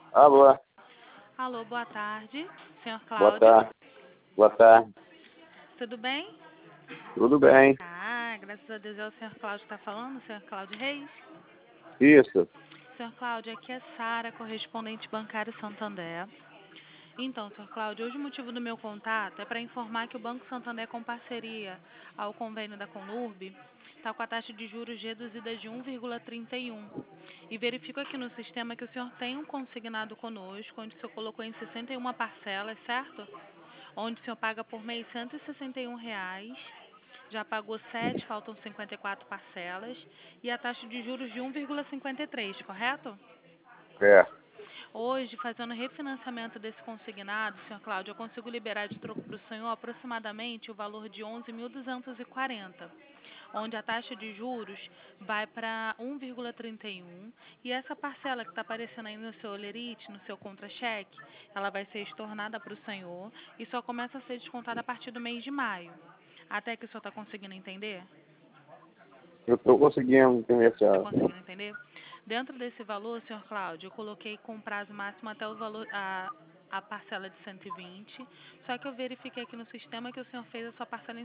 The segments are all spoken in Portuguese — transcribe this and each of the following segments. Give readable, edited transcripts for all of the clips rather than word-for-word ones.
Alô, Alô, boa tarde, senhor boa Cláudio. tarde. Boa tarde. Tudo bem? Tudo bem? Ah, graças a Deus é o senhor Cláudio que está falando, senhor Cláudio Reis. Isso. Senhor Cláudio, aqui é Sara, correspondente bancário Santander. Então, senhor Cláudio, hoje o motivo do meu contato é para informar que o Banco Santander, com parceria ao convênio da Conurb, está com a taxa de juros reduzida de 1,31. E verifico aqui no sistema que o senhor tem um consignado conosco, onde o senhor colocou em 61 parcelas, certo? Onde o senhor paga por mês R$ 161, já pagou 7, faltam 54 parcelas, e a taxa de juros de 1,53, correto? É. Hoje, fazendo refinanciamento desse consignado, senhor Cláudio, eu consigo liberar de troco para o senhor aproximadamente o valor de 11.240, onde a taxa de juros vai para 1,31, e essa parcela que está aparecendo aí no seu olerite, no seu contra-cheque, ela vai ser estornada para o senhor e só começa a ser descontada a partir do mês de maio. Até que o senhor está conseguindo entender? Eu estou conseguindo entender, Está senhora. conseguindo entender? Dentro desse valor, senhor Cláudio, eu coloquei com prazo máximo até o valor, a parcela de 120, só que eu verifiquei aqui no sistema que o senhor fez a sua parcela em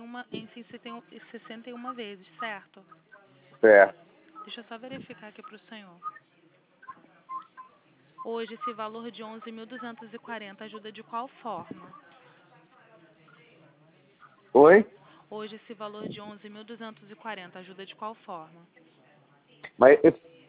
61 vezes, certo? Certo. Deixa eu só verificar aqui para o senhor. Hoje, esse valor de 11.240 ajuda de qual forma? Oi? Hoje, esse valor de 11.240 ajuda de qual forma? Mas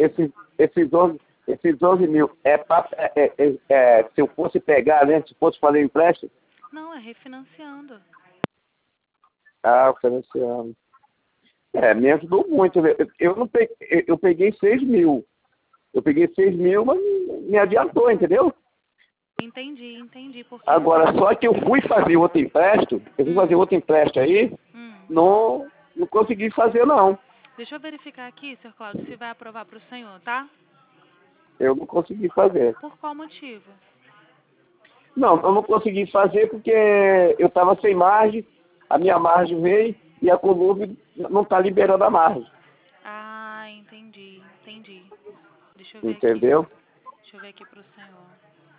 esses 11 mil se eu fosse pegar, né? Se fosse fazer empréstimo? Não, é refinanciando. Ah, financiando. Me ajudou muito. Eu não peguei, eu peguei 6 mil. Eu peguei 6 mil, mas me adiantou, entendeu? Entendi, porque... Agora, só que eu fui fazer outro empréstimo, aí, não consegui fazer, não. Deixa eu verificar aqui, senhor Cláudio, se vai aprovar para o senhor, tá? Eu não consegui fazer. Por qual motivo? Não, eu não consegui fazer porque eu estava sem margem, a minha margem veio e a Conurb não está liberando a margem. Ah, entendi. Deixa eu ver aqui. Entendeu? Deixa eu ver aqui para o senhor.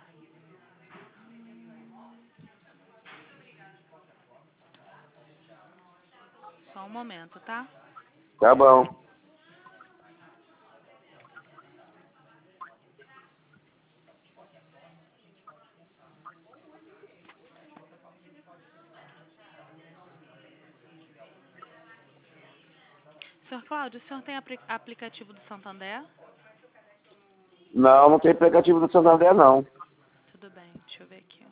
Só um momento, tá? Tá bom. Senhor Cláudio, o senhor tem aplicativo do Santander? Não tem aplicativo do Santander, não. Tudo bem, deixa eu ver aqui.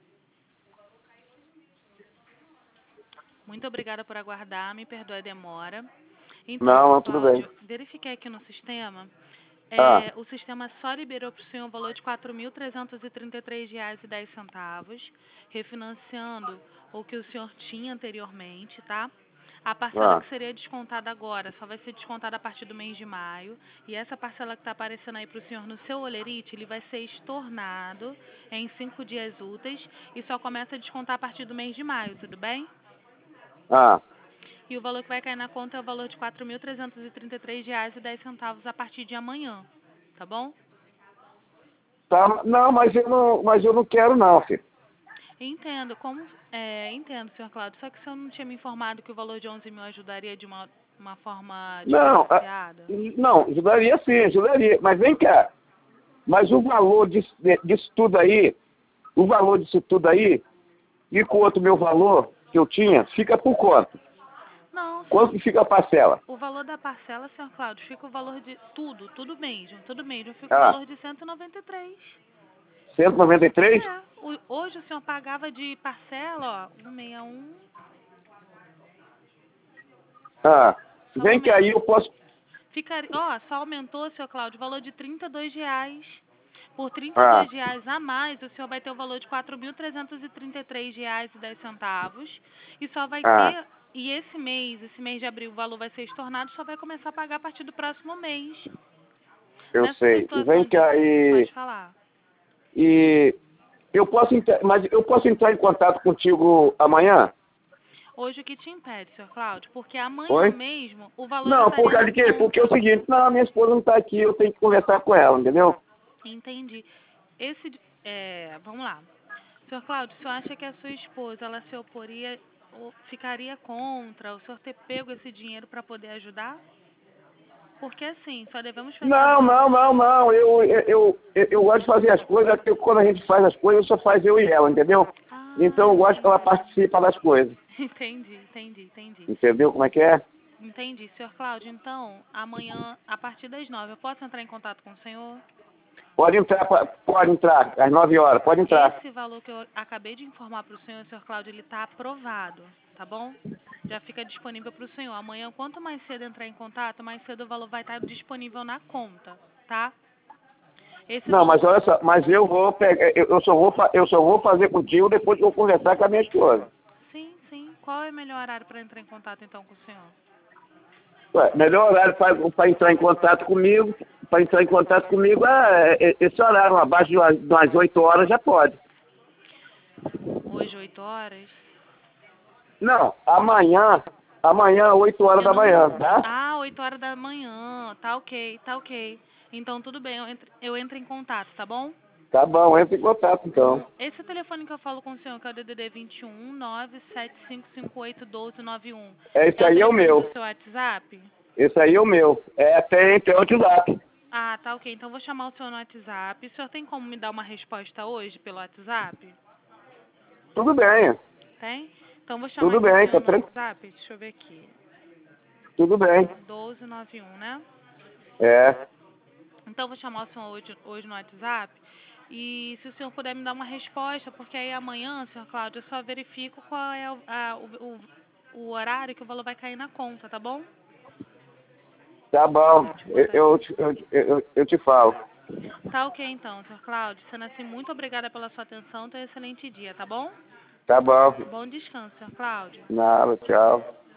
Muito obrigada por aguardar, me perdoe a demora. Então, senhor Não, tudo bem. Cláudio, verifiquei aqui no sistema. Ah, O sistema só liberou para o senhor o valor de R$ 4.333,10, refinanciando o que o senhor tinha anteriormente, tá? A parcela ah, que seria descontada agora só vai ser descontada a partir do mês de maio. E essa parcela que está aparecendo aí para o senhor no seu olerite, ele vai ser estornado em 5 dias úteis e só começa a descontar a partir do mês de maio, tudo bem? ah. E o valor que vai cair na conta é o valor de R$ 4.333,10 a partir de amanhã, tá bom? Tá, não, mas eu não quero, não, filho. Entendo, entendo, senhor Cláudio, só que o senhor não tinha me informado que o valor de 11 mil ajudaria de uma forma Não, diferenciada? não, ajudaria sim, ajudaria. Mas vem cá. Mas o valor disso tudo aí, e com outro meu valor que eu tinha, fica por quanto? Não, Quanto que fica a parcela? o valor da parcela, senhor Cláudio, fica o valor de tudo mesmo, fica o Ah, valor de 193. 193? Hoje o senhor pagava de parcela, ó, 161, Ah, só vem que aumentou, aí eu posso... só aumentou, senhor Cláudio, o valor de R$ 32. Por R$ Ah, 32 a mais, o senhor vai ter o valor de R$ 4.333,10 e só vai ah, ter, e esse mês de abril, o valor vai ser estornado, só vai começar a pagar a partir do próximo mês. eu Nessa sei. E vem situação cá pode falar. e eu posso mas eu posso entrar em contato contigo amanhã? Hoje o que te impede, senhor Cláudio? Porque amanhã Oi? mesmo o valor já Não, por estaria causa na de quê? conta. Porque é o seguinte, não, a minha esposa não está aqui, eu tenho que conversar com ela, entendeu? Entendi. Vamos lá. Senhor Cláudio, o senhor acha que a sua esposa, ela se oporia ou ficaria contra o senhor ter pego esse dinheiro para poder ajudar? Porque assim, só devemos pensar Não, no... não, não, não. Eu gosto de fazer as coisas, porque quando a gente faz as coisas, só faz eu e ela, entendeu? Então eu gosto que ela participe das coisas. Entendi. Entendeu como é que é? Entendi. Senhor Cláudio, então, amanhã, a partir das 9, eu posso entrar em contato com o senhor? Pode entrar, às 9 horas, pode entrar. Esse valor que eu acabei de informar para o senhor Cláudio, ele está aprovado, tá bom? Já fica disponível para o senhor. Amanhã, quanto mais cedo entrar em contato, mais cedo o valor vai estar disponível na conta, tá? Esse Não, valor... mas olha só, mas eu vou pegar, eu só vou fazer contigo depois que eu conversar com a minha esposa. Sim. Qual é o melhor horário para entrar em contato, então, com o senhor? Ué, melhor horário para entrar em contato comigo, esse horário, abaixo de umas 8 horas já pode. Hoje, 8 horas? Não, amanhã, 8 horas Eu da não... manhã, tá? Ah, 8 horas da manhã. Tá ok. Então, tudo bem, eu entro em contato, tá bom? Tá bom, entra em contato então. Esse telefone que eu falo com o senhor, que é o DDD 21 975581291, Esse é o aí é o telefone meu. do seu WhatsApp? Esse aí é o meu. Tem o WhatsApp. Ah, tá ok. Então, eu vou chamar o senhor no WhatsApp. O senhor tem como me dar uma resposta hoje pelo WhatsApp? Tudo bem. Tem? Então, eu vou chamar Tudo aqui o bem, senhor tá no tranquilo. WhatsApp. Deixa eu ver aqui. Tudo bem. 1291, né? É. Então, eu vou chamar o senhor hoje no WhatsApp. E se o senhor puder me dar uma resposta, porque aí amanhã, senhor Cláudio, eu só verifico qual é o horário que o valor vai cair na conta, tá bom? Tá bom. Eu te falo. Tá ok, então, senhor Cláudio. Sendo assim, muito obrigada pela sua atenção. Tenha um excelente dia, tá bom? Tá bom. Bom descanso, senhor Cláudio. Nada, tchau.